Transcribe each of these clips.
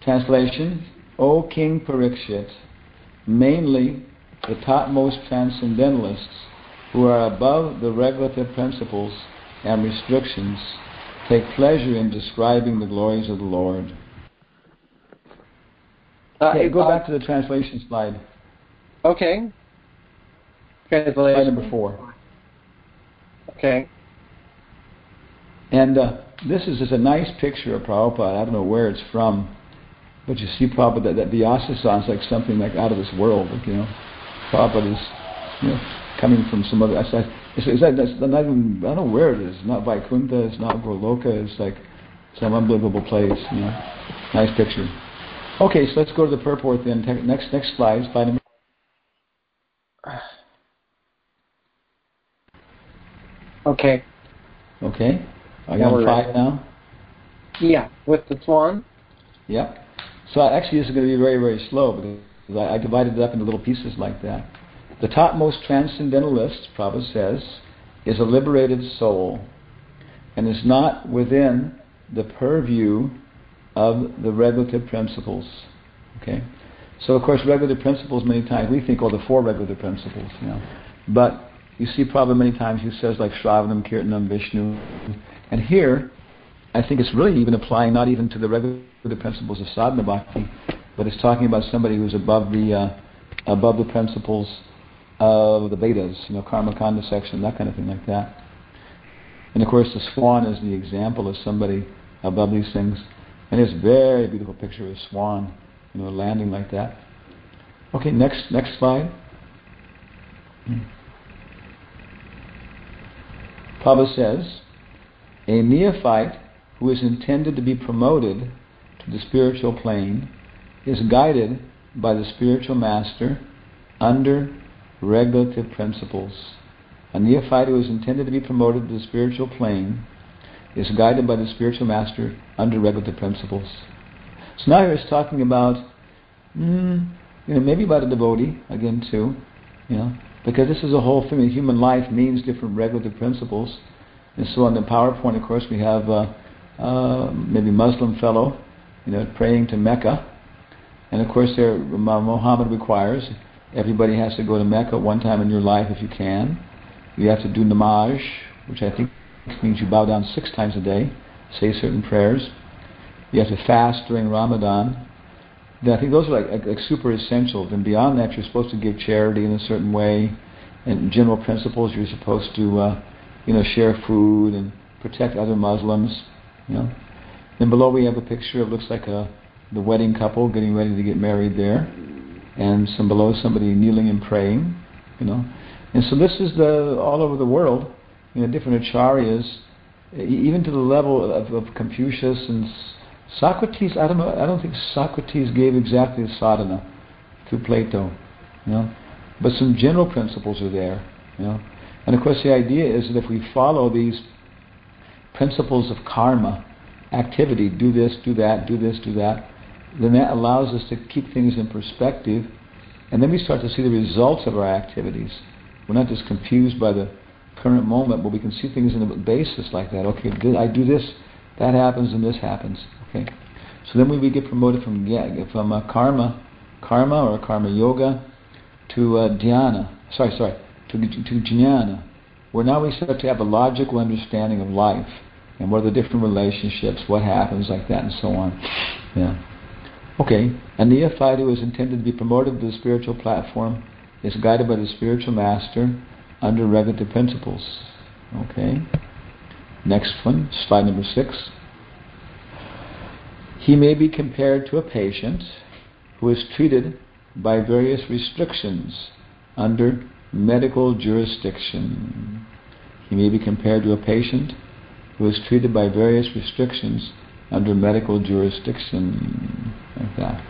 Translation: O King Parikshit, mainly the topmost transcendentalists who are above the regulative principles and restrictions take pleasure in describing the glories of the Lord. Go back to the translation slide. Okay. Translation. Slide number 4. Okay. And this is just a nice picture of Prabhupada. I don't know where it's from, but you see Prabhupada, that Vyasa sounds like something like out of this world. Like, Prabhupada is, coming from some other. That's not even, I don't know where it is. It's not Vaikuntha. It's not Goloka. It's like some unbelievable place. Nice picture. Okay, so let's go to the purport then. Next slide. Slide number. Okay. Okay. Are you on 5 now? Yeah, with the swan. Yep. So actually this is going to be very, very slow because I divided it up into little pieces like that. The topmost transcendentalist, Prabhupada says, is a liberated soul and is not within the purview of the regulative principles. Okay? So of course regulative principles many times, we think, the 4 regulative principles. But you see Prabhupada many times he says like Shravanam, Kirtanam, Vishnu. And here, I think it's really even applying not even to the regulative principles of sadhana bhakti, but it's talking about somebody who's above the principles of the Vedas, Karma Kanda section, that kind of thing like that. And of course the swan is the example of somebody above these things. And it's a very beautiful picture of a swan, landing like that. Okay, next slide. Prabhupada says, a neophyte who is intended to be promoted to the spiritual plane is guided by the spiritual master under regulative principles. A neophyte who is intended to be promoted to the spiritual plane is guided by the spiritual master under regulative principles. So now here it's talking about, maybe about a devotee, again too, because this is a whole thing. Human life means different regulative principles. And so on the PowerPoint, of course, we have maybe Muslim fellow, praying to Mecca. And of course, Muhammad requires everybody has to go to Mecca one time in your life if you can. You have to do namaz, which I think means you bow down 6 times a day, say certain prayers. You have to fast during Ramadan. I think those are like super essentials. And beyond that, you're supposed to give charity in a certain way. And general principles, you're supposed to share food and protect other Muslims. Then below we have a picture of, looks like the wedding couple getting ready to get married there, and below somebody kneeling and praying. And so this is all over the world. Different acharyas, even to the level of Confucius and Socrates. I don't think Socrates gave exactly the sadhana through Plato. But some general principles are there. And of course the idea is that if we follow these principles of karma, activity, do this, do that, do this, do that, then that allows us to keep things in perspective, and then we start to see the results of our activities. We're not just confused by the current moment, but we can see things in a basis like that. Okay, I do this, that happens, and this happens. Okay, so then we get promoted from karma or karma yoga to dhyana. To jnana, where now we start to have a logical understanding of life and what are the different relationships, what happens like that, and so on. Okay, a neophyte who is intended to be promoted to the spiritual platform is guided by the spiritual master under regulative principles. Okay, next one, slide number 6. He may be compared to a patient who is treated by various restrictions under medical jurisdiction. He may be compared to a patient who is treated by various restrictions under medical jurisdiction. Like that.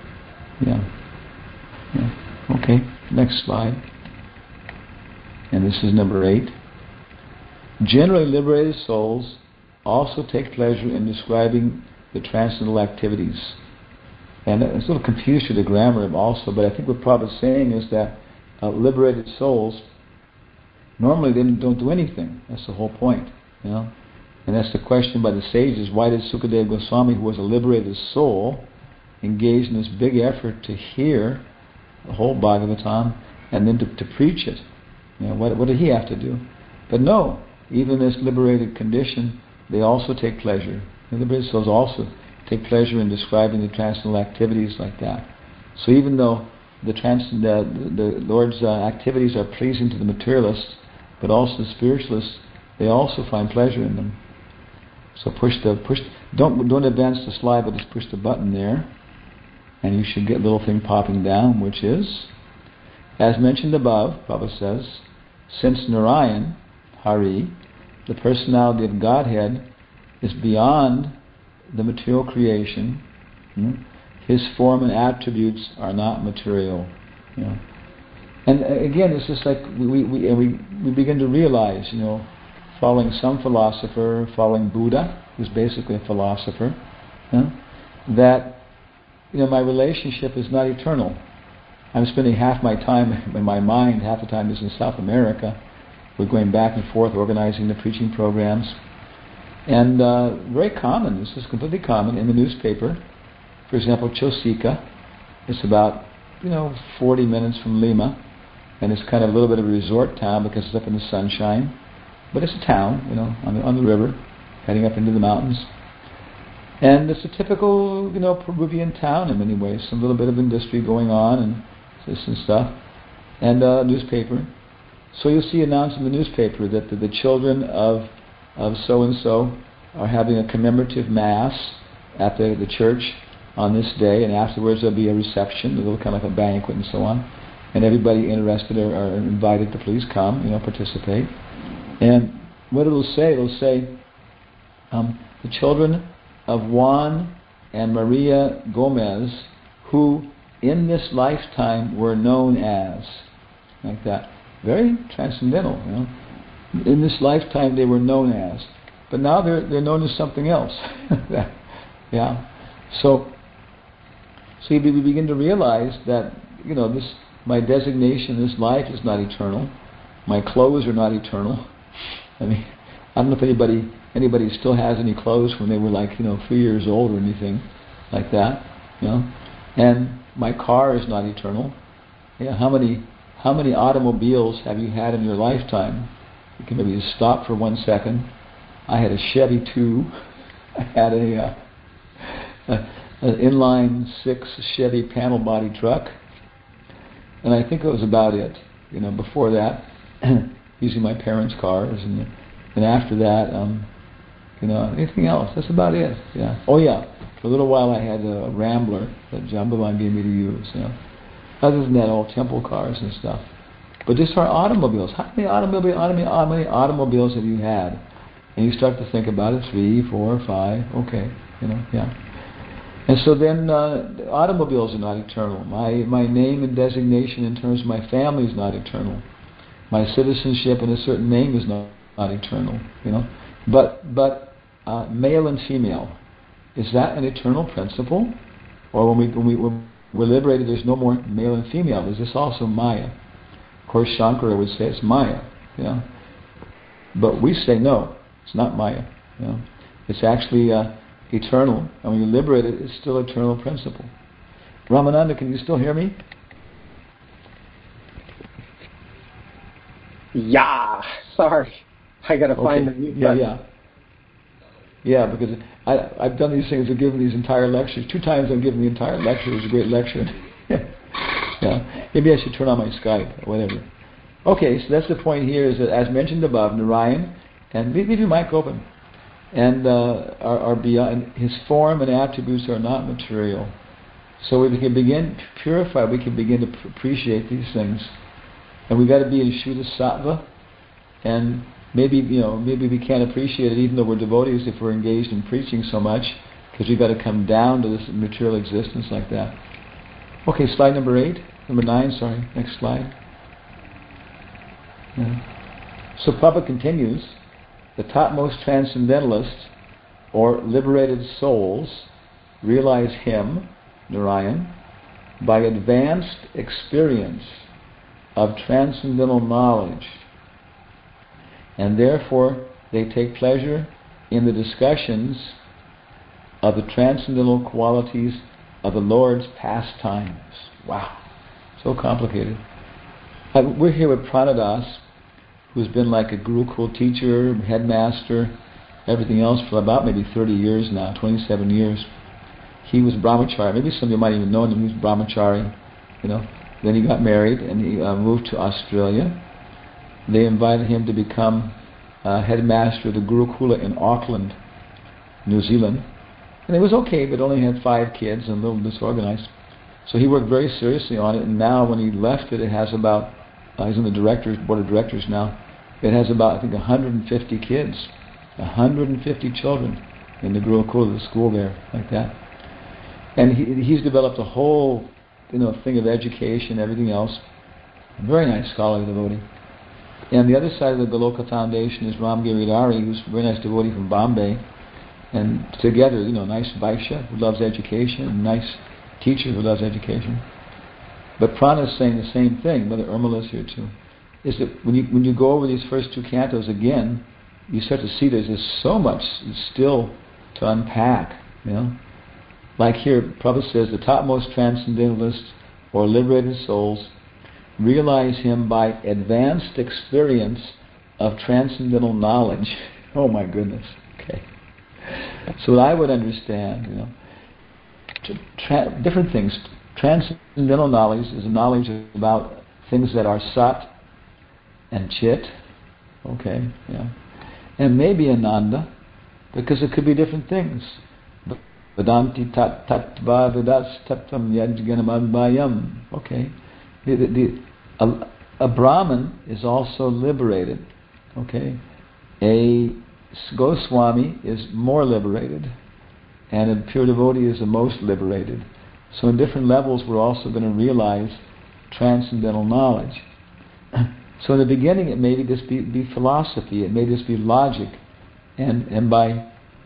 Yeah. Okay, next slide. And this is number 8. Generally liberated souls also take pleasure in describing the transcendental activities. And it's a little confused with the grammar also, but I think what Prabhupada is saying is that liberated souls, normally they don't do anything. That's the whole point. And that's the question by the sages. Why did Sukadeva Goswami, who was a liberated soul, engaged in this big effort to hear the whole Bhagavatam and then to preach it. What did he have to do? But no, even in this liberated condition, they also take pleasure. The liberated souls also take pleasure in describing the transcendental activities like that. So even though the Lord's activities are pleasing to the materialists, but also the spiritualists, they also find pleasure in them. So don't advance the slide, but just push the button there, and you should get a little thing popping down, which is, as mentioned above, Prabhupada says, since Narayan, Hari, the personality of Godhead, is beyond the material creation, his form and attributes are not material. And again, it's just like we begin to realize, following some philosopher, following Buddha, who's basically a philosopher, that my relationship is not eternal. I'm spending half my time in my mind, half the time is in South America. We're going back and forth organizing the preaching programs. And very common, this is completely common in the newspaper. For example, Chosica, it's about 40 minutes from Lima, and it's kind of a little bit of a resort town because it's up in the sunshine. But it's a town, on the river, heading up into the mountains. And it's a typical, Peruvian town in many ways. Some little bit of industry going on and this and stuff. And newspaper. So you'll see announced in the newspaper that the children of so-and-so are having a commemorative mass at the church on this day, and afterwards there'll be a reception, a little kind of like a banquet and so on. And everybody interested are invited to please come, participate. And what it'll say, the children of Juan and Maria Gomez, who in this lifetime were known as, like that. Very transcendental, In this lifetime they were known as. But now they're known as something else. Yeah. So we begin to realize that, my designation in this life is not eternal. My clothes are not eternal. I don't know if anybody still has any clothes when they were 3 years old or anything like that, And my car is not eternal. How many automobiles have you had in your lifetime? You can maybe just stop for 1 second. I had a Chevy 2. I had an inline 6 Chevy panel body truck, and I think that was about it. Before that, using my parents' cars, and after that, anything else. That's about it. Yeah. Oh yeah. For a little while, I had a Rambler that Jambavan gave me to use. Other than that, all temple cars and stuff. But just our automobiles. How many automobiles have you had? And you start to think about it. 3, 4, 5. Okay. Yeah. And so then, automobiles are not eternal. My name and designation in terms of my family is not eternal. My citizenship in a certain name is not eternal. But male and female, is that an eternal principle? Or when we're liberated, there's no more male and female. Is this also Maya? Of course, Shankara would say it's Maya. But we say no, it's not Maya. It's actually eternal, and when you liberate it, it's still eternal principle. Ramananda, can you still hear me? Yeah, sorry. I gotta find the mute button. Yeah, because I've done these things, I've given these entire lectures. 2 times I've given the entire lecture. It was a great lecture. Yeah. Maybe I should turn on my Skype or whatever. Okay, so that's the point here, is that as mentioned above, Narayan, and leave your mic open, and are beyond, his form and attributes are not material. So we can begin to purify, we can begin to appreciate these things. And we've got to be in Shuddha Sattva, and maybe we can't appreciate it even though we're devotees if we're engaged in preaching so much, because we've got to come down to this material existence like that. Okay, slide number 9, sorry, next slide. Yeah. So Prabhupada continues, the topmost transcendentalists, or liberated souls, realize him, Narayan, by advanced experience of transcendental knowledge, and therefore they take pleasure in the discussions of the transcendental qualities of the Lord's pastimes. Wow, so complicated. We're here with Pranadas, who's been like a Gurukul teacher, headmaster, everything else for about maybe 30 years now, 27 years. He was brahmachari. Maybe some of you might even know him. He was brahmachari, Then he got married and he moved to Australia. They invited him to become headmaster of the Gurukula in Auckland, New Zealand. And it was okay, but only had 5 kids and a little disorganized. So he worked very seriously on it, and now when he left it, it has about, he's on the board of directors now, it has about, I think, 150 kids, 150 children in the Gurukula, the school there, like that. And he's developed a whole, thing of education, everything else. A very nice scholarly devotee. And the other side of the Goloka Foundation is Ram Giridhari, who's a very nice devotee from Bombay. And together, nice Vaishya who loves education, and nice teacher who loves education. But Prana is saying the same thing. Mother Urmila is here too. Is that when you go over these first 2 cantos again, you start to see there's just so much still to unpack. Like here, Prabhupada says, the topmost transcendentalists or liberated souls realize him by advanced experience of transcendental knowledge. Oh my goodness. Okay. So I would understand, different things. Transcendental knowledge is knowledge about things that are sat and chit, okay, and maybe ananda, because it could be different things. Vedanti tattva vedas tattam yajganamabhayam. Okay, a Brahmin is also liberated. Okay, a Goswami is more liberated, and a pure devotee is the most liberated. So in different levels we're also going to realize transcendental knowledge. So in the beginning it may just be philosophy, it may just be logic, and by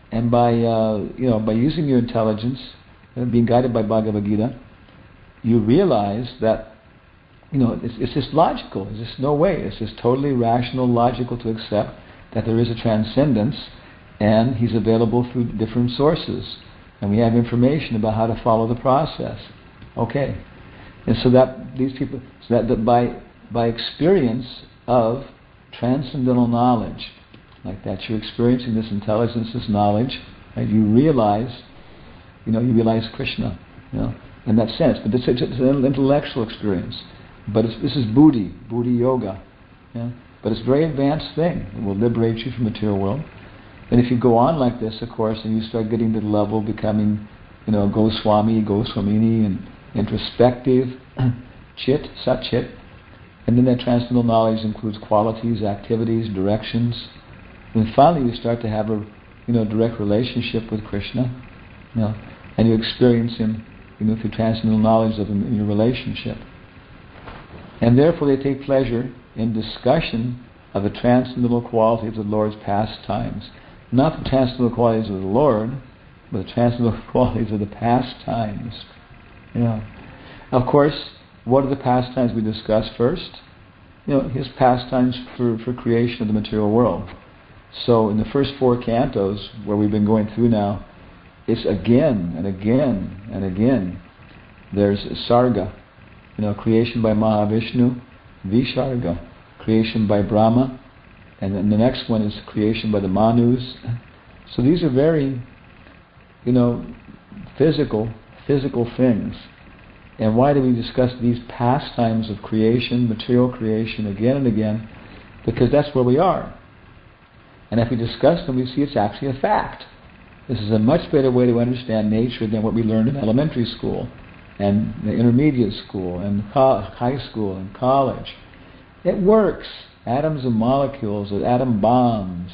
using your intelligence and being guided by Bhagavad Gita, you realize that it's just logical. There's just no way. It's just totally rational, logical to accept that there is a transcendence, and he's available through different sources, and we have information about how to follow the process. Okay, and so that these people, that by experience of transcendental knowledge, like that, you're experiencing this intelligence, this knowledge, right? You realize Krishna, in that sense. But it's an intellectual experience. But this is buddhi yoga, But it's a very advanced thing. It will liberate you from the material world. And if you go on like this, of course, and you start getting to the level of becoming, Goswami, Goswamini, and introspective, chit, sat-chit, and then that transcendental knowledge includes qualities, activities, directions. And finally, you start to have a, direct relationship with Krishna, and you experience him, through transcendental knowledge of him in your relationship. And therefore, they take pleasure in discussion of the transcendental quality of the Lord's pastimes. Not the transcendental qualities of the Lord, but the transcendental qualities of the pastimes. Of course, what are the pastimes we discuss first? His pastimes for creation of the material world. So in the first 4 cantos, where we've been going through now, it's again and again and again. There's Sarga, creation by Mahavishnu, Visharga, creation by Brahma, and then the next one is creation by the Manus. So these are very, physical things. And why do we discuss these pastimes of creation, material creation, again and again? Because that's where we are. And if we discuss them, we see it's actually a fact. This is a much better way to understand nature than what we learned in elementary school, and the intermediate school, and high school, and college. It works. Atoms and molecules, atom bombs,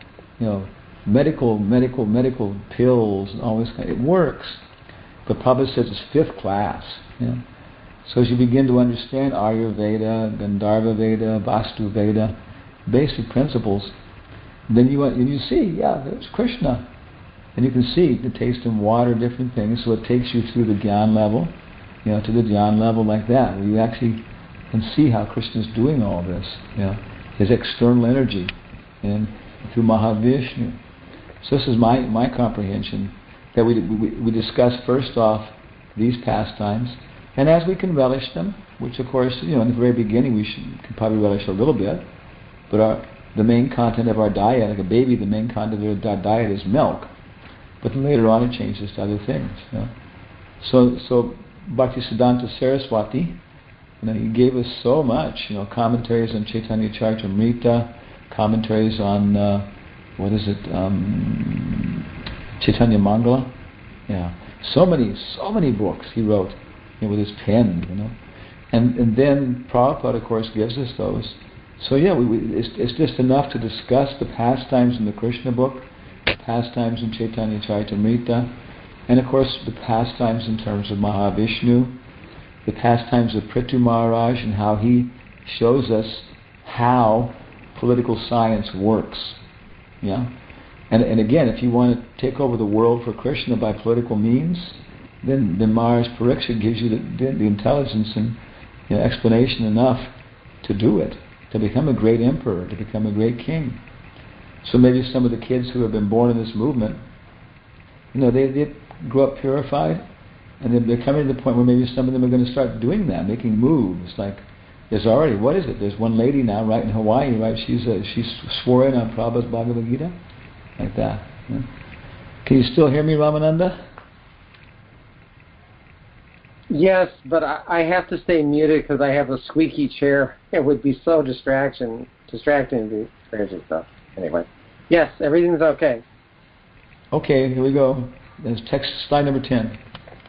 medical pills, and all this kind. It works. But Prabhupada says it's 5th class. So as you begin to understand Ayurveda, Gandharva Veda, Vastu Veda, basic principles, then you see, there's Krishna. And you can see the taste in water, different things, so it takes you through the Gyan level, to the Dhyan level like that, where you actually can see how Krishna is doing all this, his external energy, and through Mahavishnu. So this is my comprehension, that we discuss first off these pastimes, and as we can relish them, which of course, in the very beginning we can probably relish a little bit, but the main content of our diet, like a baby, the main content of our diet is milk, but then later on it changes to other things. So Bhaktisiddhanta Saraswati, he gave us so much, commentaries on Chaitanya Charitamrita, commentaries on, Chaitanya Mangala. Yeah. So many books he wrote, with his pen, And then Prabhupada, of course, gives us those. So it's just enough to discuss the pastimes in the Krishna book, pastimes in Chaitanya Charitamrita, and of course the pastimes in terms of Mahavishnu, the pastimes of Prithu Maharaj, and how he shows us how political science works. Yeah? And again, if you want to take over the world for Krishna by political means, then Maharaj Parikshit gives you the intelligence and explanation enough to do it, to become a great emperor, to become a great king. So maybe some of the kids who have been born in this movement, they grow up purified, and they're coming to the point where maybe some of them are going to start doing that, making moves. Like there's already, there's one lady now, right in Hawaii, right? She's swore in on Prabhupada's Bhagavad Gita, like that. Yeah. Can you still hear me, Ramananda? Yes, but I have to stay muted because I have a squeaky chair. It would be so distracting to do crazy stuff. Anyway, yes, everything's okay. Okay, here we go. There's text slide number 10.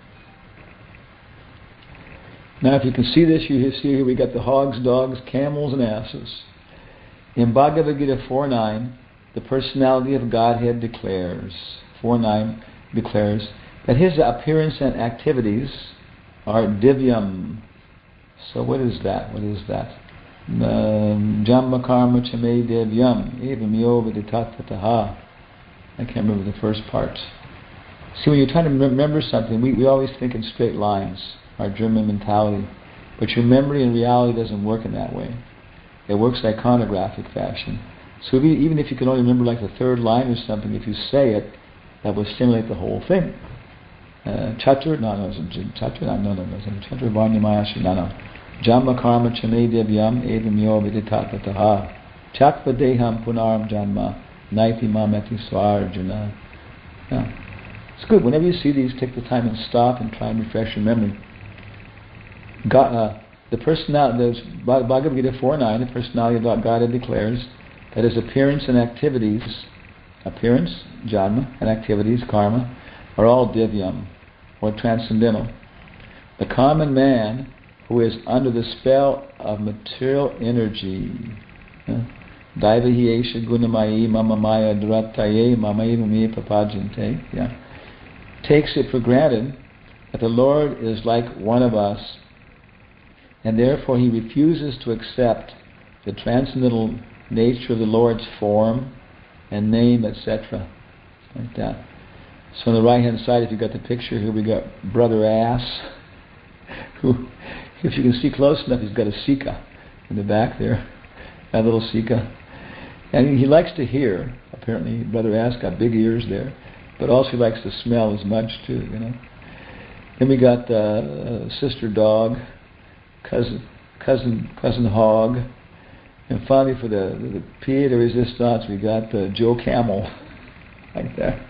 Now, if you can see this, you see here we got the hogs, dogs, camels, and asses. In Bhagavad Gita 4.9, the personality of Godhead declares, 4.9 declares that his appearance and activities are divyam. So what is that? Jamma karma chame divyam evam yo viditatataha. I can't remember the first part. See, when you're trying to remember something, we always think in straight lines, our German mentality. But your memory in reality doesn't work in that way. It works iconographic fashion. So even if you can only remember like the third line or something, if you say it, that will stimulate the whole thing. Chatur Varnamayashi, no. Jamma karma chame devyam evam yo viditatataha. Chakva deham punaram janma naiti mameti swarjuna. Yeah. It's good. Whenever you see these, take the time and stop and try and refresh your memory. The personality, Bhagavad Gita 4.9, the personality of God declares that his appearance and activities, janma, and activities, karma, are all divyam, or transcendental. The common man who is under the spell of material energy, Daivahi esha gunamayi mama maya dhrataye mamayva me papajante, takes it for granted that the Lord is like one of us, and therefore he refuses to accept the transcendental nature of the Lord's form and name, etc. Like that. So on the right hand side, if you've got the picture here, we got Brother Ass, who, if you can see close enough, he's got a sika in the back there, that little sika. And he likes to hear, apparently. Brother Ass got big ears there, but also he likes to smell as much too, Then we got Sister Dog, cousin Hog, and finally for the pied de resistance, we got Joe Camel, like that.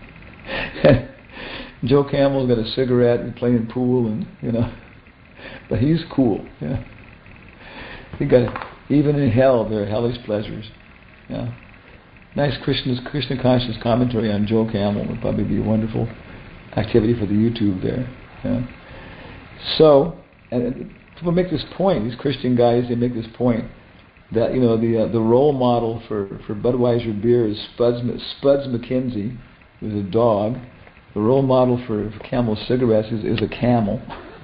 Joe Camel's got a cigarette and playing pool, and but he's cool. Yeah, he got even in hell there are hellish pleasures. Yeah, nice Krishna conscious commentary on Joe Camel would probably be a wonderful activity for the YouTube there. Yeah. So, and people make this point. These Christian guys, they make this point that the role model for Budweiser beer is Spuds McKenzie, who's a dog. The role model for Camel cigarettes is a camel.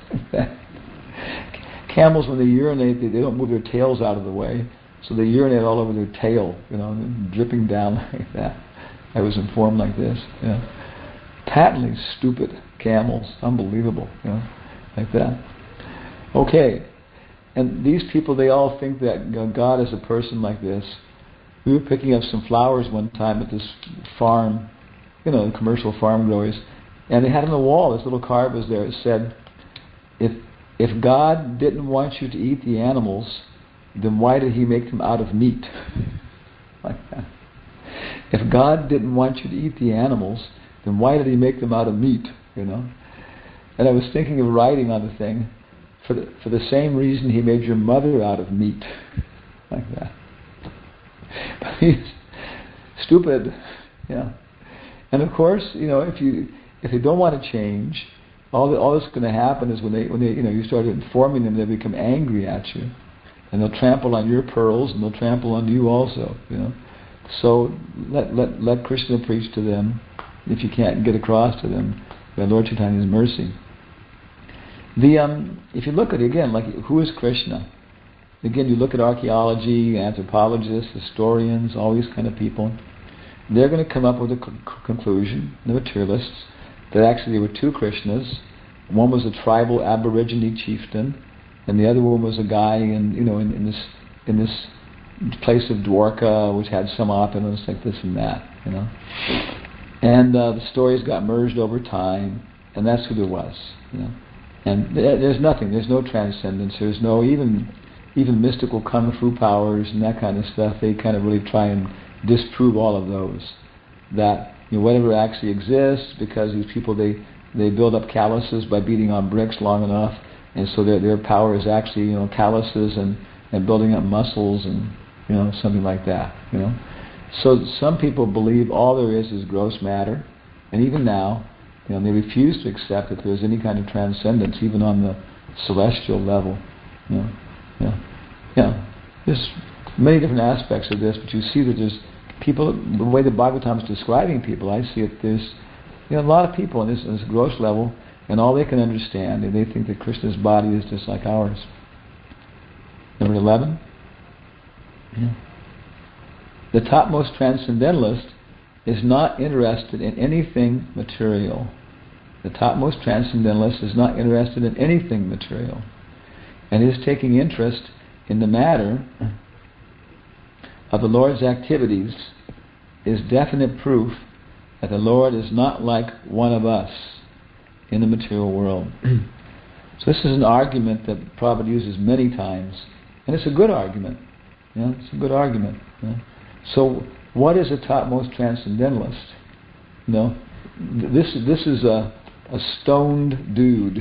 Camels, when they urinate, they don't move their tails out of the way, so they urinate all over their tail, dripping down like that. I was informed like this. Yeah. Patently stupid camels, unbelievable, like that. Okay, and these people, they all think that God is a person like this. We were picking up some flowers one time at this farm, commercial farm growers, And they had on the wall, this little card was there. It said, if God didn't want you to eat the animals, then why did He make them out of meat? Like that. If God didn't want you to eat the animals, then why did He make them out of meat? You know. And I was thinking of writing on the thing, for the same reason He made your mother out of meat, like that. But He's stupid, yeah. And of course, if they don't want to change, all that's going to happen is when they you start informing them, they become angry at you, and they'll trample on your pearls, and they'll trample on you also. So let Krishna preach to them if you can't get across to them by Lord Chaitanya's mercy. If you look at it again, like who is Krishna? Again, you look at archaeology, anthropologists, historians, all these kind of people. They're going to come up with a conclusion, the materialists, that actually there were two Krishnas. One was a tribal Aborigine chieftain, and the other one was a guy in this place of Dwarka, which had some opulence like this and that, And the stories got merged over time, and that's who there was, And there's nothing. There's no transcendence. There's no even mystical kung fu powers and that kind of stuff. They kind of really try and disprove all of those. That whatever actually exists, because these people they build up calluses by beating on bricks long enough, and so their power is actually calluses and building up muscles and something like that. So some people believe all there is gross matter, and even now, they refuse to accept that there's any kind of transcendence, even on the celestial level. There's many different aspects of this, but you see that there's people, the way the Bhagavatam is describing people, I see it, there's a lot of people on this gross level, and all they can understand, and they think that Krishna's body is just like ours. Number 11. The topmost transcendentalist is not interested in anything material. The topmost transcendentalist is not interested in anything material, and is taking interest in the matter of the Lord's activities is definite proof that the Lord is not like one of us in the material world. So this is an argument that Prabhupada uses many times, and it's a good argument. It's a good argument. So what is a topmost transcendentalist? This is a stoned dude.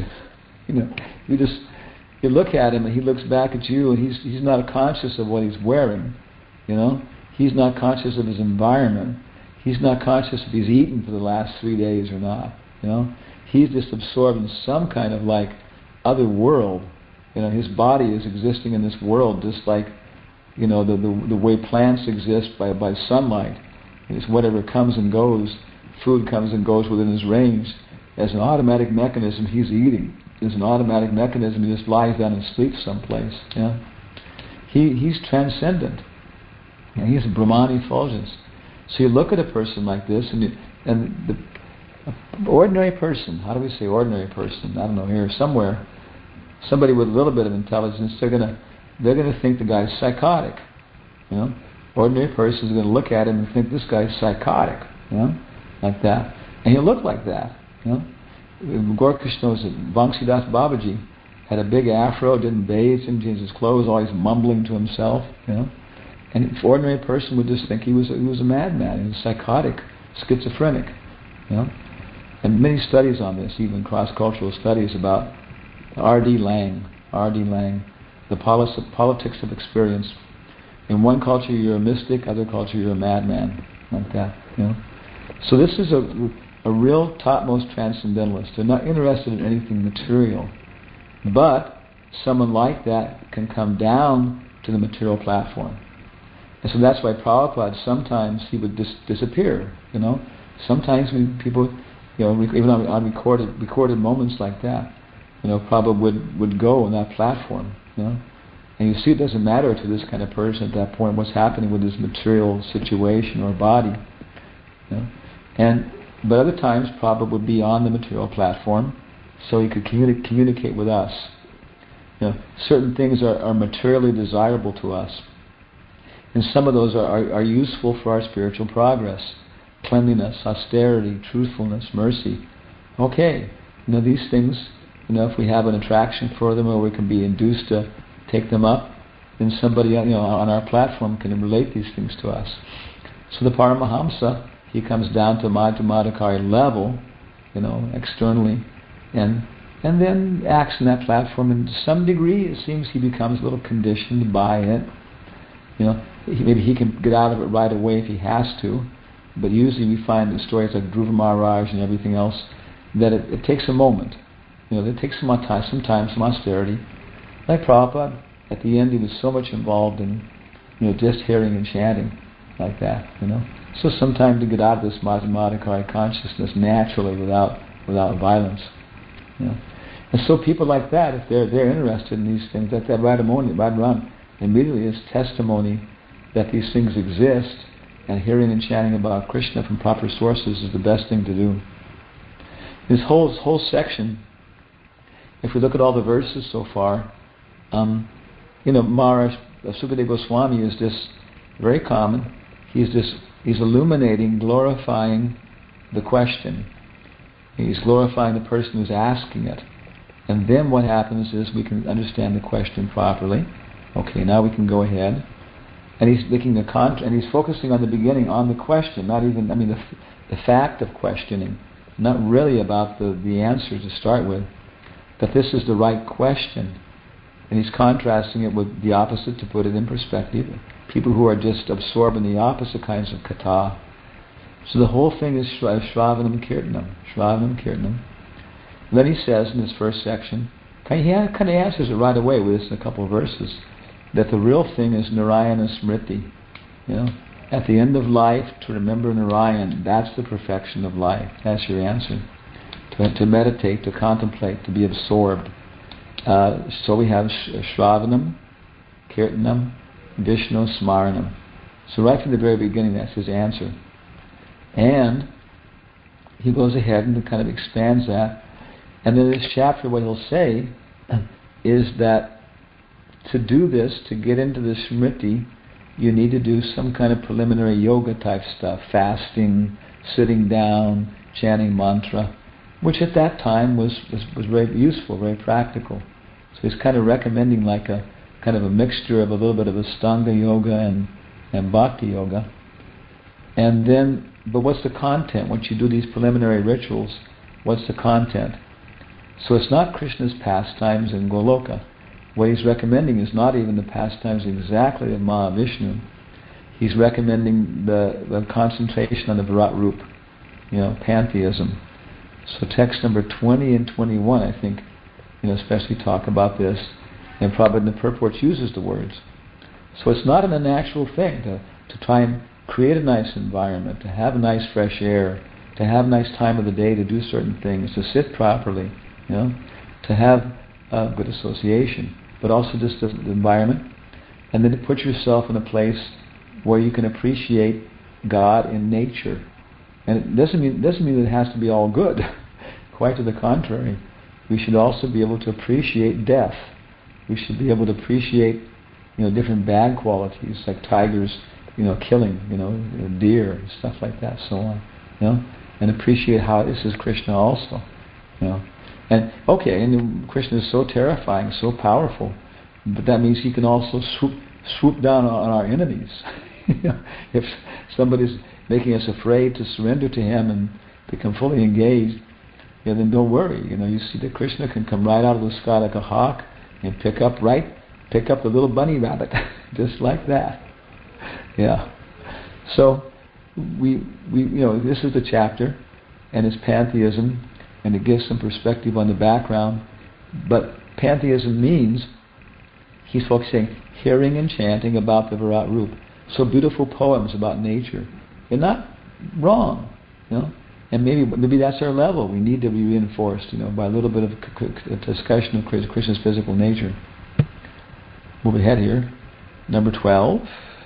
You look at him and he looks back at you, and he's not conscious of what he's wearing. He's not conscious of his environment. He's not conscious if he's eaten for the last 3 days or not. He's just absorbed in some kind of like other world. His body is existing in this world just like the way plants exist by sunlight. It's whatever comes and goes, food comes and goes within his range. As an automatic mechanism, he's eating. There's an automatic mechanism. He just lies down and sleeps someplace. He's transcendent. He's a Brahman effulgence. So you look at a person like this, and the ordinary person. How do we say ordinary person? I don't know, here somewhere. Somebody with a little bit of intelligence, they're gonna think the guy's psychotic. Ordinary person is going to look at him and think this guy's psychotic. Like that, and he'll look like that. Gaur Krishna's Vamsidas Babaji had a big afro, didn't bathe, didn't change his clothes, always mumbling to himself. And an ordinary person would just think he was a madman, he was psychotic, schizophrenic. And many studies on this, even cross-cultural studies about R.D. Laing, the politics of experience. In one culture you're a mystic, other culture you're a madman, like that. So this is a real topmost transcendentalist. They're not interested in anything material, but someone like that can come down to the material platform. And so that's why Prabhupada, sometimes he would disappear. Sometimes when people, even on recorded moments like that, Prabhupada would go on that platform. And you see, it doesn't matter to this kind of person at that point what's happening with his material situation or body. But other times, Prabhupada would be on the material platform, so he could communicate with us. Certain things are materially desirable to us, and some of those are useful for our spiritual progress: cleanliness, austerity, truthfulness, mercy, okay, these things, if we have an attraction for them or we can be induced to take them up, then somebody on our platform can relate these things to us. So the Paramahamsa, he comes down to Madhyamadikari level, externally, and then acts on that platform, and to some degree it seems he becomes a little conditioned by it. Maybe he can get out of it right away if he has to, but usually we find in stories like Dhruva Maharaj and everything else that it takes a moment. It takes some time, some austerity. Like Prabhupada, at the end he was so much involved in just hearing and chanting like that. So some time to get out of this Madhyamadikari consciousness naturally without violence. And so people like that, if they're interested in these things, that Radharani immediately is testimony that these things exist, and hearing and chanting about Krishna from proper sources is the best thing to do. This whole section, if we look at all the verses so far, Maharaj Sukadeva Goswami is just very common. He's illuminating, glorifying the question. He's glorifying the person who's asking it. And then what happens is we can understand the question properly. Okay, now we can go ahead. And he's making and he's focusing on the beginning, on the question, not even, the fact of questioning, not really about the answer to start with, that this is the right question. And he's contrasting it with the opposite, to put it in perspective. People who are just absorbed in the opposite kinds of kata. So the whole thing is Shravanam Kirtanam. Then he says in this first section, he kind of answers it right away with this in a couple of verses, that the real thing is Narayana Smriti. At the end of life, to remember Narayan, that's the perfection of life. That's your answer. To meditate, to contemplate, to be absorbed. So we have Shravanam, Kirtanam, Vishnu Smaranam. So right from the very beginning, that's his answer. And he goes ahead and kind of expands that. And in this chapter, what he'll say is that to do this, to get into the Smriti, you need to do some kind of preliminary yoga type stuff, fasting, sitting down, chanting mantra, which at that time was very useful, very practical. So he's kind of recommending like a kind of a mixture of a little bit of Ashtanga yoga and Bhakti yoga. And then, but what's the content? Once you do these preliminary rituals, what's the content? So it's not Krishna's pastimes in Goloka. What he's recommending is not even the pastimes exactly of Mahavishnu. He's recommending the concentration on the Virat Rup, pantheism. So text number 20 and 21, I think, especially talk about this, and Prabhupada in the purports uses the words. So it's not an unnatural thing to try and create a nice environment, to have nice fresh air, to have a nice time of the day to do certain things, to sit properly, to have good association, but also just the environment, and then to put yourself in a place where you can appreciate God in nature. And it doesn't mean that it has to be all good. Quite to the contrary. We should also be able to appreciate death. We should be able to appreciate, different bad qualities like tigers, killing, deer, stuff like that, so on, and appreciate how this is Krishna also, And Krishna is so terrifying, so powerful, but that means he can also swoop down on our enemies. If somebody's making us afraid to surrender to him and become fully engaged, then don't worry. You see that Krishna can come right out of the sky like a hawk and pick up the little bunny rabbit, just like that. Yeah. So we this is the chapter, and it's pantheism, and it gives some perspective on the background. But pantheism means he's focusing hearing and chanting about the Virat Rup. So beautiful poems about nature. They're not wrong, And maybe that's our level. We need to be reinforced, by a little bit of discussion of Krishna's physical nature. Move ahead here. Number 12.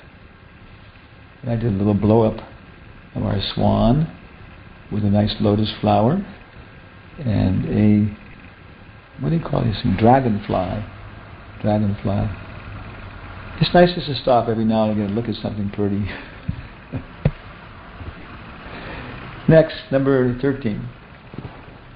I did a little blow up of our swan with a nice lotus flower and a, what do you call this? Dragonfly. It's nice just to stop every now and again and look at something pretty. Next, number 13.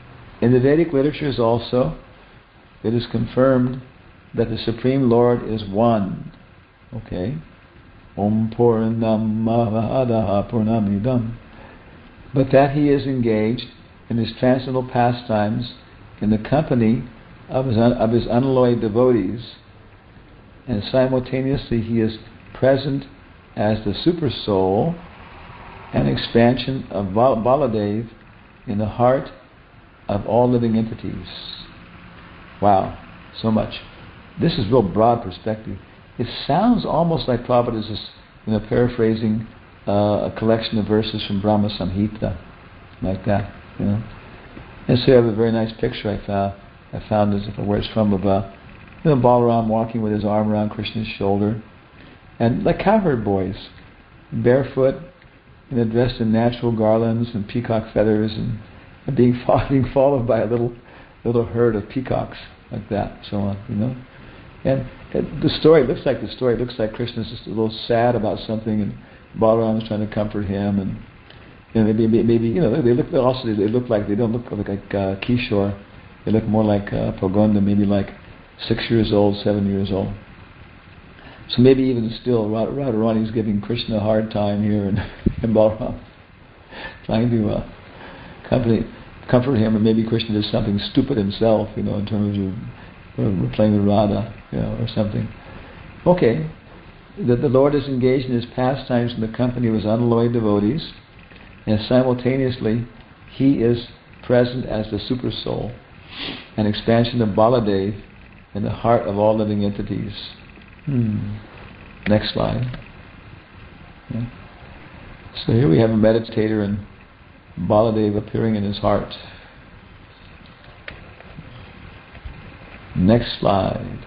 In the Vedic literatures also, it is confirmed that the Supreme Lord is one. Okay? Om Purnamadaha Purnamidam. But that He is engaged in His transcendental pastimes in the company of His unalloyed devotees, and simultaneously He is present as the Super Soul and expansion of Baladev in the heart of all living entities. Wow, so much. This is real broad perspective. It sounds almost like Prabhupada is just, paraphrasing a collection of verses from Brahma Samhita, like that, And so you have a very nice picture I found as if where it's from of Balaram walking with his arm around Krishna's shoulder, and like cowherd boys, barefoot, dressed in natural garlands and peacock feathers, and being followed by a little herd of peacocks, like that, so on, And the story looks like Krishna's just a little sad about something, and Balaram's trying to comfort him, and maybe they look like, they don't look like Kishore, they look more like Poganda, maybe like 6 years old, 7 years old. So maybe even still, Radharani's giving Krishna a hard time here, and Balaram trying to comfort him, and maybe Krishna does something stupid himself, in terms of we're playing with Radha, or something. Okay, that the Lord is engaged in His pastimes in the company of His unalloyed devotees, and simultaneously He is present as the Super Soul, an expansion of Baladev in the heart of all living entities. Next slide. Yeah. So here we have a meditator and Baladev appearing in his heart. Next slide.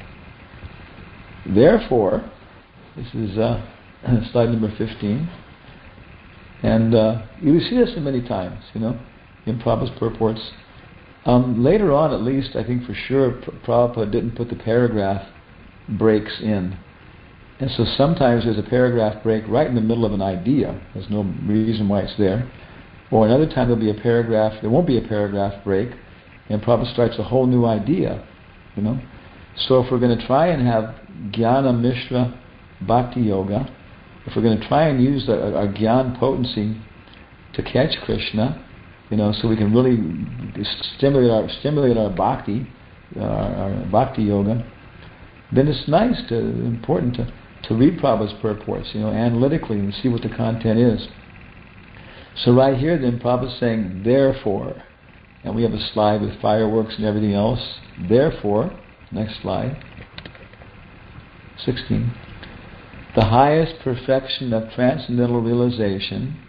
Therefore, this is slide number 15, and you see this many times, in Prabhupada's purports. Later on, at least, I think for sure, Prabhupada didn't put the paragraph breaks in. And so sometimes there's a paragraph break right in the middle of an idea. There's no reason why it's there. Or another time there won't be a paragraph break, and Prabhupada starts a whole new idea, So if we're going to try and have Jnana Mishra Bhakti Yoga, if we're going to try and use our Jnana potency to catch Krishna, so we can really stimulate our Bhakti, our Bhakti Yoga, then it's important to read Prabhupada's purports, analytically, and see what the content is. So right here, then, Prabhupada's saying, therefore, and we have a slide with fireworks and everything else. Therefore, next slide, 16. The highest perfection of transcendental realization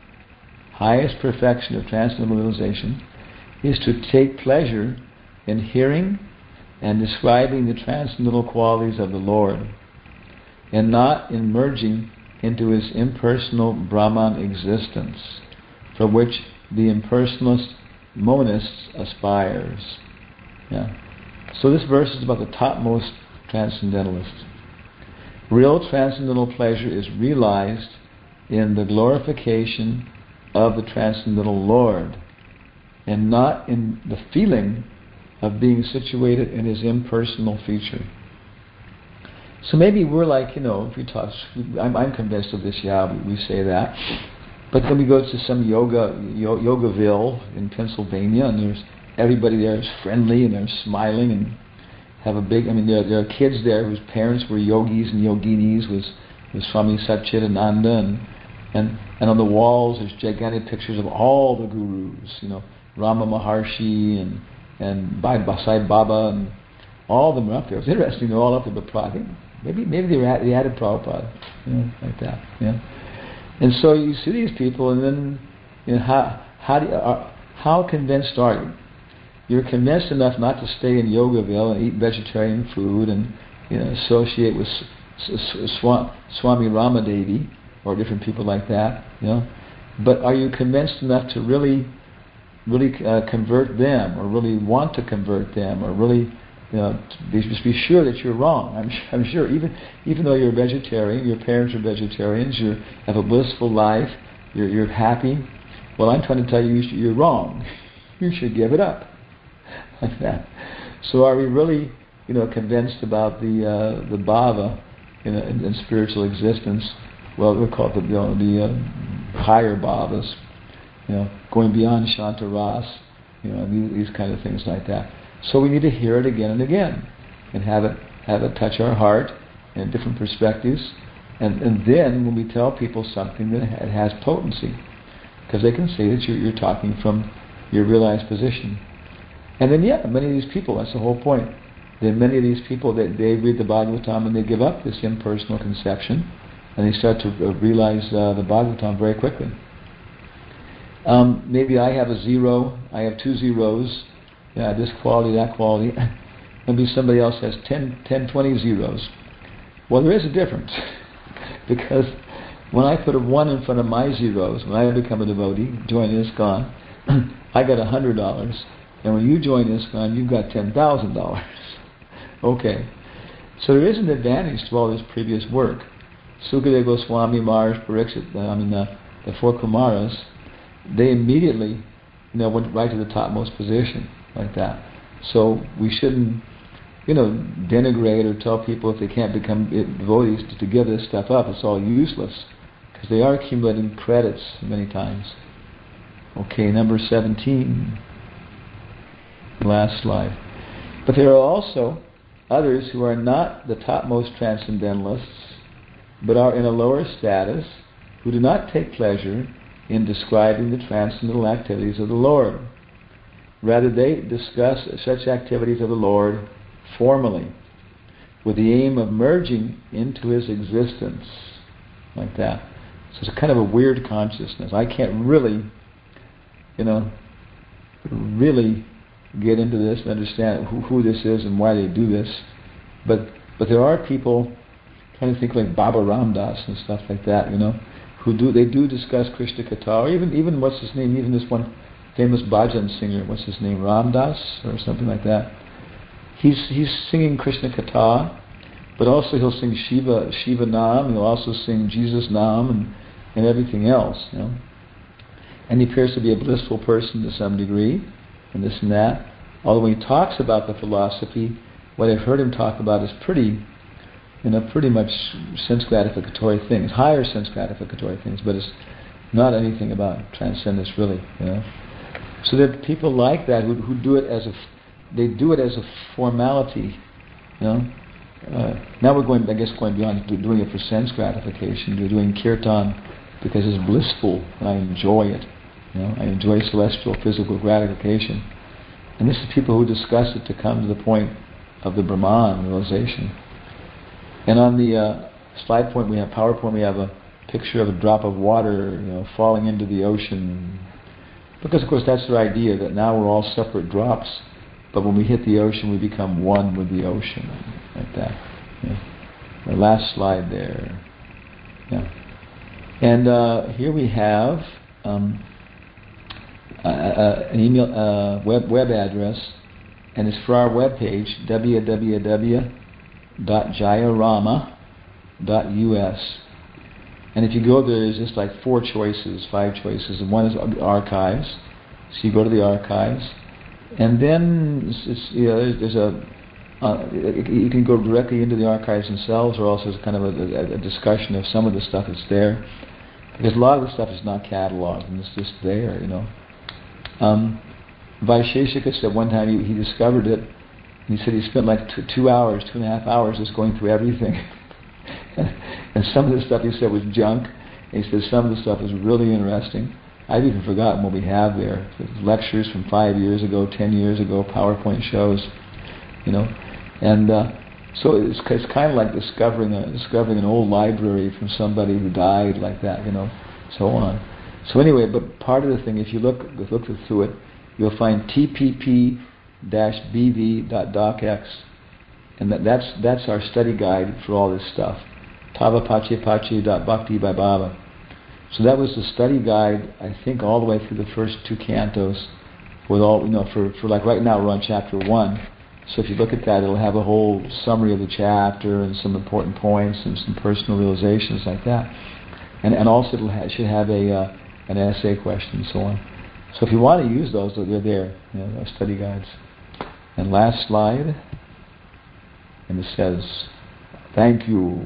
is to take pleasure in hearing and describing the transcendental qualities of the Lord, and not in merging into His impersonal Brahman existence, for which the impersonalist monist aspires. Yeah. So this verse is about the topmost transcendentalist. Real transcendental pleasure is realized in the glorification of the transcendental Lord, and not in the feeling of being situated in His impersonal feature. So maybe we're like, if we talk, I'm convinced of this, we say that. But then we go to some Yogaville in Pennsylvania, and everybody there is friendly, and they're smiling, and have a big, there are kids there whose parents were yogis and yoginis, was Swami Satchidananda, and on the walls there's gigantic pictures of all the gurus, Rama Maharshi and Sai Baba, and all of them are up there. It's interesting, they're all up there, but I think maybe they added Prabhupada, like that. And so you see these people, and then how convinced are you? You're convinced enough not to stay in Yogaville and eat vegetarian food and associate with Swami Ramadevi or different people like that. But are you convinced enough to really convert them, or really want to convert them, or really just be sure that you're wrong? I'm sure even though you're a vegetarian, your parents are vegetarians, you have a blissful life, you're happy. Well, I'm trying to tell you you're wrong. You should give it up. Like that. So are we really, convinced about the bhava in spiritual existence? Well, we call it the higher bhavas, going beyond Shanta Ras, these kind of things like that. So we need to hear it again and again, and have it touch our heart in different perspectives, and then when we tell people something, that it has potency, because they can see that you're talking from your realized position. And then, many of these people, that's the whole point. Then many of these people, they read the Bhagavatam and they give up this impersonal conception, and they start to realize the Bhagavatam very quickly. Maybe I have a zero, I have two zeros, this quality, that quality. Maybe somebody else has 10, 20 zeros. Well, there is a difference. Because when I put a 1 in front of my zeros, when I become a devotee, join ISKCON, I got $100. And when you join ISKCON, you've got $10,000. Okay. So there is an advantage to all this previous work. Sukadeva Goswami, Maharaj Pariksit, the four Kumaras, they immediately went right to the topmost position, like that. So we shouldn't denigrate or tell people if they can't become devotees to give this stuff up. It's all useless, because they are accumulating credits many times. Okay, number 17. Last slide. But there are also others who are not the topmost transcendentalists, but are in a lower status, who do not take pleasure in describing the transcendental activities of the Lord. Rather, they discuss such activities of the Lord formally, with the aim of merging into His existence, like that. So it's kind of a weird consciousness. I can't really get into this and understand who this is and why they do this, but there are people, trying to think like Baba Ramdas and stuff like that, who do discuss Krishna Katha, or even what's his name, even this one famous bhajan singer, what's his name, Ramdas or something like that. He's singing Krishna Katha, but also he'll sing Shiva Nam, he'll also sing Jesus Nam and everything else, And he appears to be a blissful person to some degree, and this and that. Although when he talks about the philosophy, what I've heard him talk about is pretty much sense gratificatory things, higher sense gratificatory things, but it's not anything about transcendence really, So there are people like that who do it as a formality, Now we're going beyond doing it for sense gratification. We're doing kirtan because it's blissful and I enjoy it. I enjoy celestial physical gratification. And this is people who discuss it to come to the point of the Brahman realization. And on the PowerPoint we have a picture of a drop of water, falling into the ocean. Because of course that's their idea, that now we're all separate drops, but when we hit the ocean we become one with the ocean, like that. The last slide there. And here we have an email, web address, and it's for our webpage, www.jayarama.us. And if you go there, there's just like 5 choices, and one is archives. So you go to the archives, and then there's you can go directly into the archives themselves, or also it's kind of a discussion of some of the stuff that's there. Because a lot of the stuff is not cataloged, and it's just there, Vaisheshika said one time he discovered it, and he said he spent like 2.5 hours just going through everything. And some of the stuff he said was junk, and he said some of the stuff was really interesting. I've even forgotten what we have there. Lectures from 5 years ago, 10 years ago, PowerPoint shows, And so it's kind of like discovering an old library from somebody who died, like that, so on. So anyway, but part of the thing, if you look through it, you'll find tpp-bv.docx, and that's our study guide for all this stuff. Tavapache.bhakti by Baba. So that was the study guide, I think, all the way through the first 2 cantos, with all, for like right now we're on chapter 1. So if you look at that, it'll have a whole summary of the chapter and some important points and some personal realizations like that. And also should have an essay question and so on. So if you want to use those, they're there, our study guides. And last slide, and it says, thank you,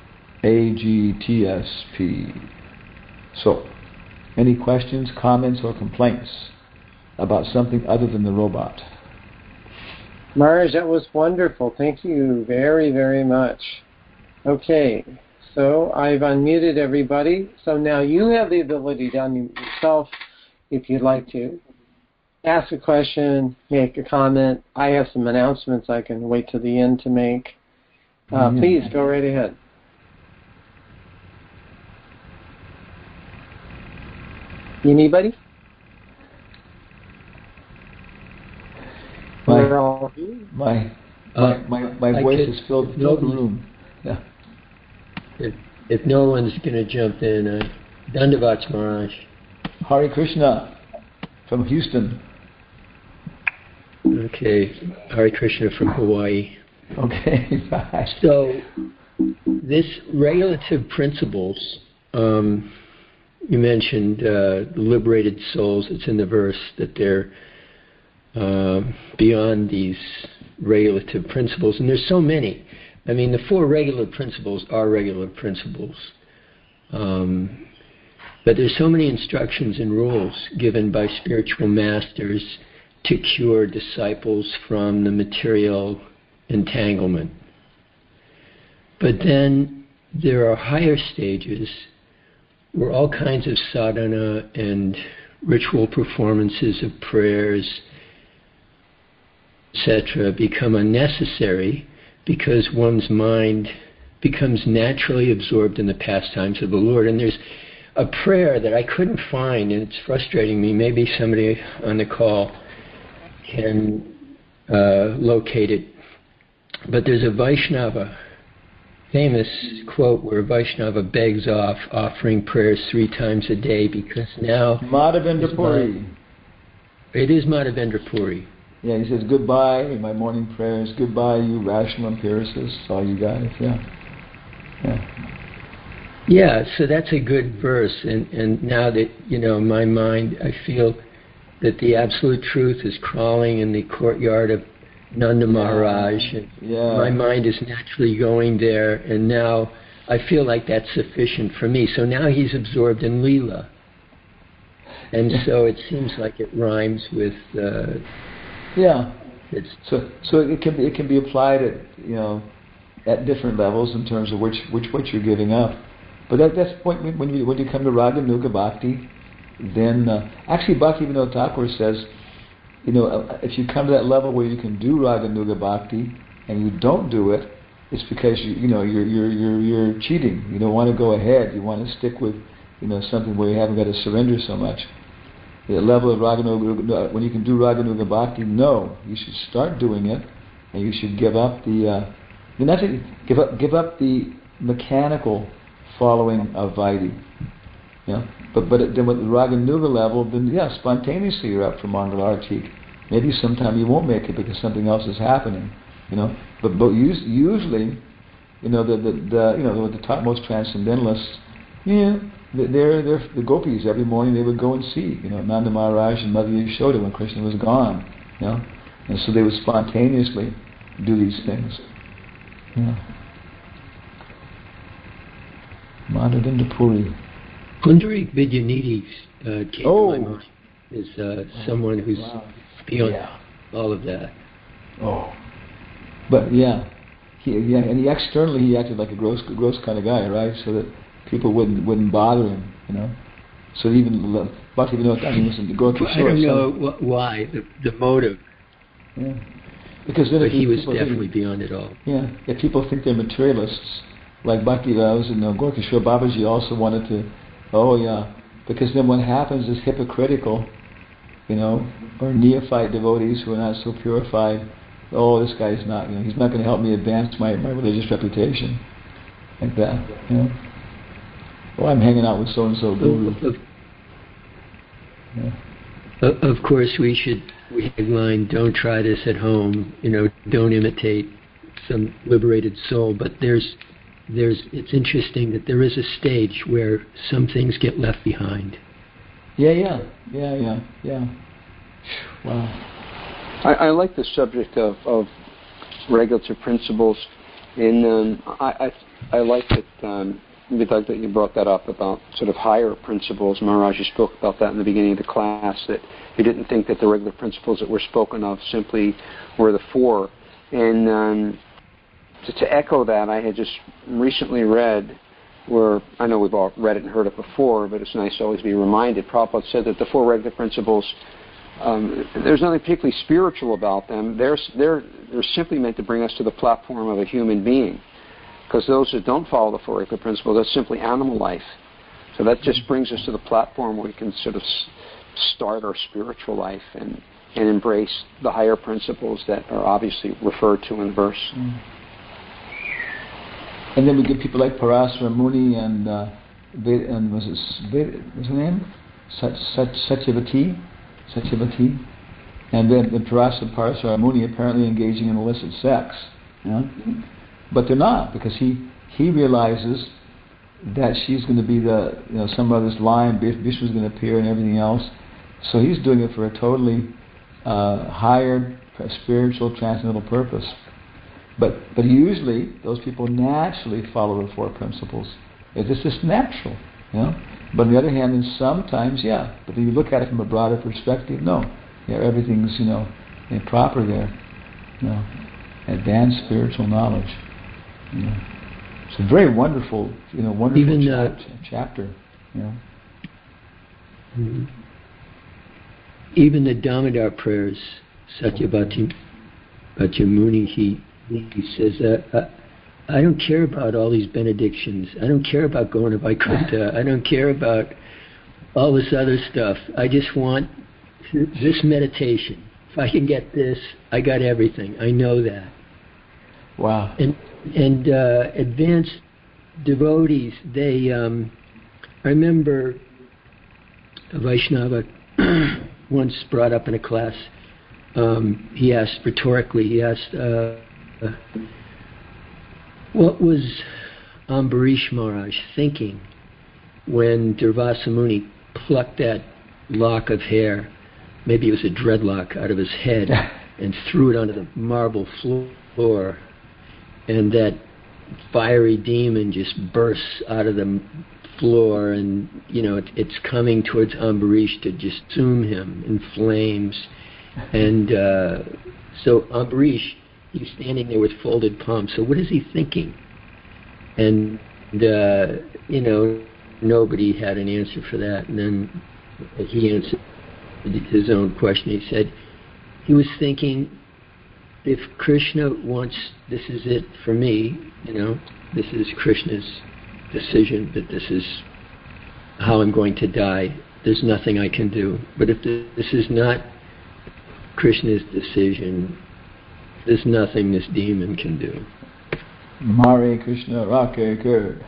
AGTSP. So, any questions, comments, or complaints about something other than the robot? Marge, that was wonderful. Thank you very, very much. Okay, so I've unmuted everybody. So now you have the ability to unmute yourself if you'd like to. Ask a question, make a comment. I have some announcements I can wait to the end to make. Please, go right ahead. Anybody? My voice is filled the room. Yeah. If no one's going to jump in, Dandavats Maharaj. Hare Krishna from Houston. Okay, Hare Krishna from Hawaii. Okay, bye. So, this regulative principles, you mentioned the liberated souls, it's in the verse that they're beyond these regulative principles, and there's so many. I mean, the four regular principles are regular principles. But there's so many instructions and rules given by spiritual masters to cure disciples from the material entanglement. But then there are higher stages where all kinds of sadhana and ritual performances of prayers, etc., become unnecessary because one's mind becomes naturally absorbed in the pastimes of the Lord. And there's a prayer that I couldn't find, and it's frustrating me. Maybe somebody on the call can locate it. But there's a Vaishnava, famous quote where Vaishnava begs off offering prayers 3 times a day because now... Madhavendra Puri. It is Madhavendra Puri. Yeah, he says, goodbye in my morning prayers, goodbye you rational empiricists, all you guys, Yeah, so that's a good verse, and now that, my mind, I feel that the absolute truth is crawling in the courtyard of Nanda Maharaj, and my mind is naturally going there, and now I feel like that's sufficient for me. So now he's absorbed in Leela, and so it seems like it rhymes with... So it can be applied at at different levels in terms of which you're giving up. But that's the point when you come to Raganuga Bhakti, then actually Bhaktivinoda Thakur says, if you come to that level where you can do Raganuga Bhakti and you don't do it, it's because you're cheating. You don't want to go ahead. You want to stick with something where you haven't got to surrender so much. The level of Raganuga, when you can do Raganuga Bhakti, no, you should start doing it, and you should give up give up the mechanical following of Vaidhi. But then with the Raganuga level, then spontaneously you're up for Mangalartik. Maybe sometime you won't make it because something else is happening. But usually, the topmost transcendentalists, they're the gopis. Every morning they would go and see, Nanda Maharaj and Mother Yashoda when Krishna was gone, and so they would spontaneously do these things. Madhavendra Puri. Pundarik Vidyanidhi came to my mind is someone who's beyond all of that. But and externally he acted like a gross kind of guy, right? So that people wouldn't bother him, So even Bhaktivinoda Thakur was the Gorkha. I don't know why the motive. Yeah. Because then but he was definitely beyond it all. Yeah. If people think they're materialists, like Bhaktivinoda and Gorkeshwar Babaji also wanted to. Because then what happens is hypocritical, or neophyte devotees who are not so purified. This guy's not, he's not going to help me advance my religious reputation, like that, I'm hanging out with so-and-so guru. Of course, we headline, don't try this at home, don't imitate some liberated soul, but it's interesting that there is a stage where some things get left behind. Yeah. Wow. I like the subject of regulative principles, and I like that, Doug, that you brought that up about sort of higher principles. Maharaj, you spoke about that in the beginning of the class, that you didn't think that the regulative principles that were spoken of simply were the four. And to echo that, I had just recently read, where I know we've all read it and heard it before, but it's nice to always be reminded. Prabhupada said that the four regulative principles, there's nothing particularly spiritual about them. They're simply meant to bring us to the platform of a human being. Because those that don't follow the four regulative principles, that's simply animal life. So that just brings us to the platform where we can sort of start our spiritual life and embrace the higher principles that are obviously referred to in the verse. Mm. And then we get people like Parasara Muni and what's her name? Satyavati, and then the Parasara Muni apparently engaging in illicit sex. Yeah? But they're not, because he realizes that she's going to be some other's line, Vishnu's going to appear and everything else. So he's doing it for a totally higher spiritual transcendental purpose. But usually those people naturally follow the four principles. It's just natural, you know. But on the other hand, and sometimes, yeah. But when you look at it from a broader perspective, no. Yeah, everything's proper there. Advanced spiritual knowledge. It's a very wonderful, wonderful chapter. Even the Damodar prayers, Satyavati Muni, he says, I don't care about all these benedictions. I don't care about going to Vaikuntha. I don't care about all this other stuff. I just want this meditation. If I can get this, I got everything. I know that. Wow. And advanced devotees, they, I remember a Vaishnava once brought up in a class, he asked rhetorically, what was Ambarish Maharaj thinking when Durvasa Muni plucked that lock of hair, maybe it was a dreadlock, out of his head and threw it onto the marble floor, and that fiery demon just bursts out of the floor, and it's coming towards Ambarish to just consume him in flames. And so Ambarish, he's standing there with folded palms. So what is he thinking? And nobody had an answer for that. And then he answered his own question. He said he was thinking, if Krishna wants, this is it for me, this is Krishna's decision, that this is how I'm going to die. There's nothing I can do. But if this is not Krishna's decision, there's nothing this demon can do. Mare Krishna, Rake Kur.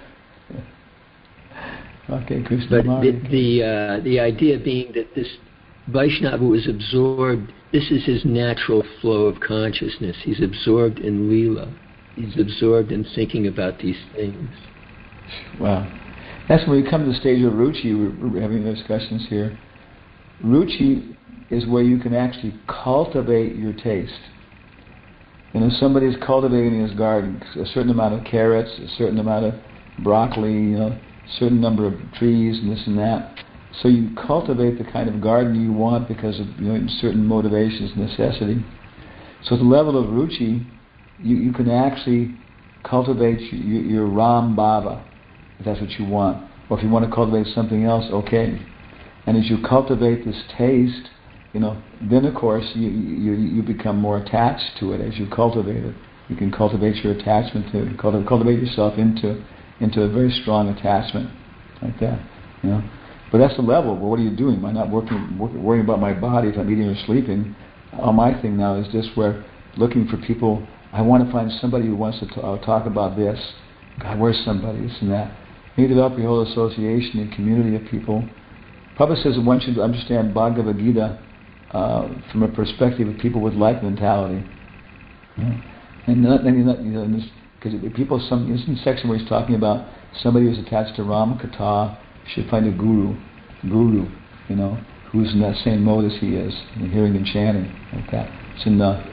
Rake Krishna, but Mare. The idea being that this Vaishnava was absorbed, this is his natural flow of consciousness. He's absorbed in Leela. He's absorbed in thinking about these things. Wow. That's when we come to the stage of Ruchi. We're having discussions here. Ruchi is where you can actually cultivate your taste. Somebody's cultivating his garden, a certain amount of carrots, a certain amount of broccoli, a certain number of trees, and this and that. So you cultivate the kind of garden you want because of certain motivations, necessity. So at the level of Ruchi, you can actually cultivate your Ram Bhava, if that's what you want. Or if you want to cultivate something else, okay. And as you cultivate this taste, then of course you become more attached to it as you cultivate it. You can cultivate your attachment to it, cultivate yourself into a very strong attachment, like that. But that's the level. Well, what are you doing? Am I not worrying about my body if I'm eating or sleeping? All my thing now is just looking for people. I want to find somebody who wants to talk about this. God, where's somebody? This and that. You develop your whole association and community of people. Prabhupada says that one should understand Bhagavad Gita from a perspective of people with like mentality. And because people, there's a section where he's talking about somebody who's attached to Ram Katha should find a guru. who's in that same mode as he is, hearing and chanting like that. It's in the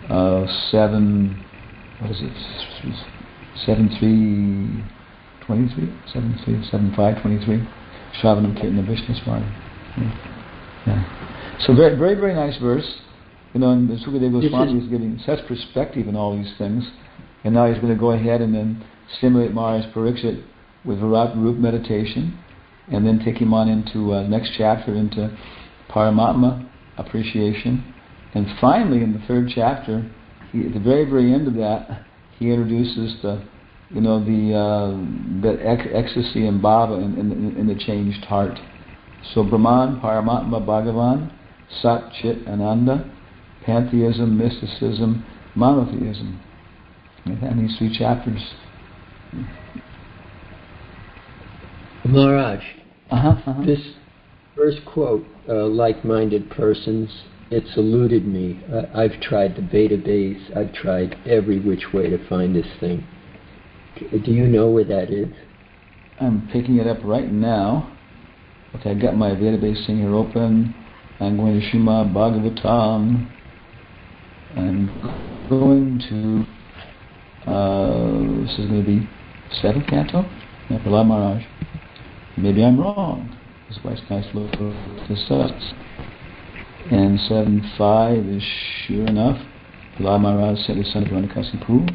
7.5.23. Shravanam Kirtana Vishnu Smarana. Yeah. So very, very, very nice verse. And Sukadeva Goswami is giving such perspective in all these things. And now he's going to go ahead and then stimulate Maharaj Parikshit with Virat Rup meditation, and then take him on into next chapter into Paramatma appreciation. And finally, in the third chapter, at the very, very end of that, he introduces the ecstasy and bhava in the changed heart. So Brahman, Paramatma, Bhagavan, Sat, Chit, Ananda, pantheism, mysticism, monotheism. And these 3 chapters. Maharaj, this first quote, like-minded persons, it's eluded me. I've tried the database. I've tried every which way to find this thing. Do you know where that is? I'm picking it up right now. Okay, I've got my database thing here open. I'm going to Srimad Bhagavatam. I'm going to, this is going to be 7th canto? Yeah, Prahlad Maharaj. Maybe I'm wrong. This is why it's nice to look this up. And 7.5 is sure enough. Prahlad Maharaj said the son of Hiranyakasipu.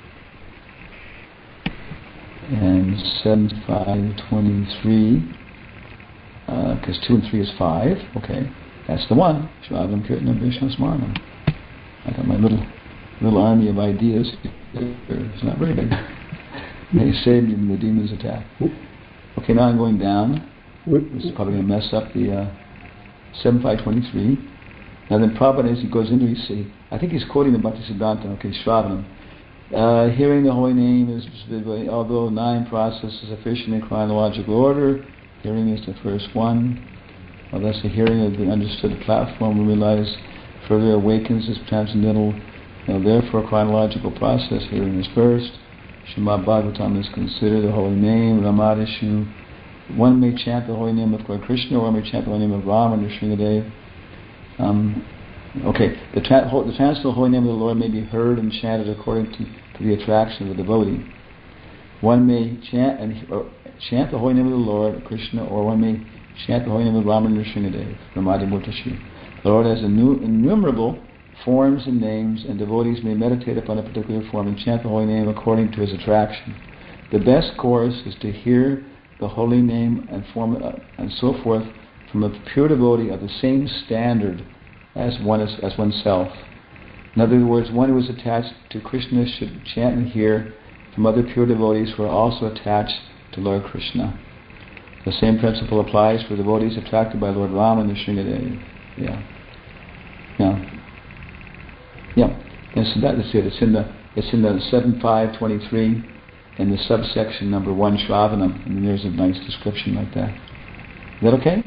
And 7.5.23, because 2 and 3 is 5. Okay, that's the one. Shravanam Kirtanam Vishnu Smaranam. I got my little army of ideas. It's not very big. They saved me when the demons attack. Okay, now I'm going down. This is probably going to mess up the 7.5.23. Now then Prabhupada, as he goes into, I think he's quoting the Bhaktisiddhanta. Okay, Shravanam. Hearing the holy name is, although 9 processes sufficient in chronological order, hearing is the first one. Thus the hearing of the understood platform we realize further awakens this transcendental, therefore chronological process. Hearing is first. Srimad Bhagavatam is considered the holy name. Ramadishu. One may chant the holy name of Lord Krishna, or one may chant the holy name of Rama and Nrsingadev. Okay, the transcendental holy name of the Lord may be heard and chanted according to the attraction of the devotee. One may chant the holy name of the Lord Krishna, or one may chant the holy name of Rama and Nrsingadev. Ramadi Murtashi. The Lord has innumerable forms and names, and devotees may meditate upon a particular form and chant the holy name according to his attraction. The best course is to hear the holy name and form and so forth from a pure devotee of the same standard as oneself. In other words, one who is attached to Krishna should chant and hear from other pure devotees who are also attached to Lord Krishna. The same principle applies for devotees attracted by Lord Rama and Nrsingadev. Yeah. And so that is it. It's in the 7.5.23 in the subsection number 1 Shravanam, and there's a nice description like that. Is that okay?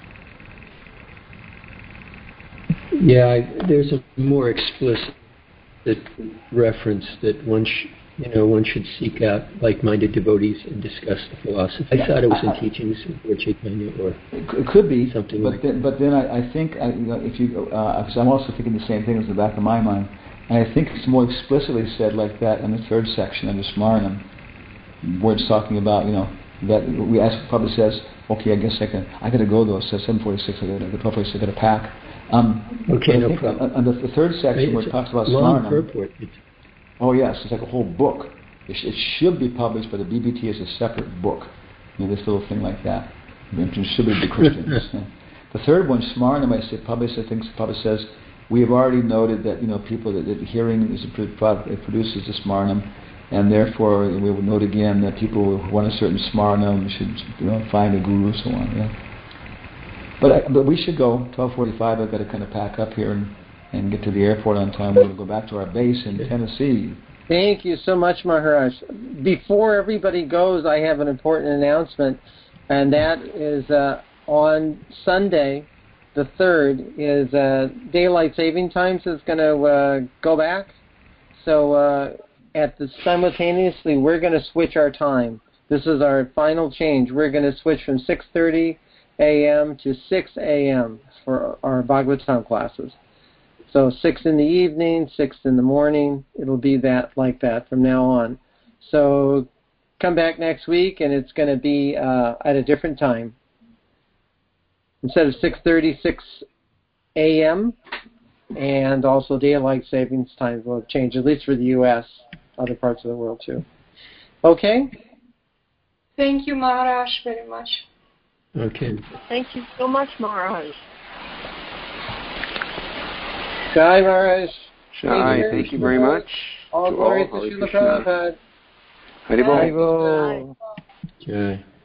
Yeah, there's a more explicit reference that one should seek out like-minded devotees and discuss the philosophy. I thought it was in teachings of Lord Chaitanya, or it could be something but like then, that. But then I think if you, because I'm also thinking the same thing as the back of my mind, and I think it's more explicitly said like that in the 3rd section under Smaranam, where it's talking about that we ask. Probably says, okay, I guess I got to go though. It says 7:46. I got 12:46. I got to pack. Okay, no problem. On the 3rd section where it talks about Smaranam. Purport. Oh yes, it's like a whole book. It should be published by the BBT as a separate book. This little thing like that. Distributed to Christians. The 3rd one, Smaranam, Prabhupada says, we have already noted that people that hearing is a product, it produces the Smaranam, and therefore we will note again that people who want a certain Smaranam should find a guru, so on. Yeah. But we should go 12:45. I've got to kind of pack up here and get to the airport on time. We're going to go back to our base in Tennessee. Thank you so much, Maharaj. Before everybody goes, I have an important announcement, and that is on Sunday, the 3rd, is daylight saving times is going to go back. So simultaneously, we're going to switch our time. This is our final change. We're going to switch from 6:30 a.m. to 6 a.m. for our Bhagavatam classes. So 6 in the evening, 6 in the morning. It'll be that like that from now on. So come back next week, and it's going to be at a different time. Instead of 6:30, 6 a.m., and also daylight savings time will change, at least for the U.S., other parts of the world too. Okay? Thank you, Maharaj, very much. Okay. Thank you so much, Maharaj. Jai Maharaj. Jai, thank you very much. All glories to Srila Prabhupada. Haribol. Haribol. Jai.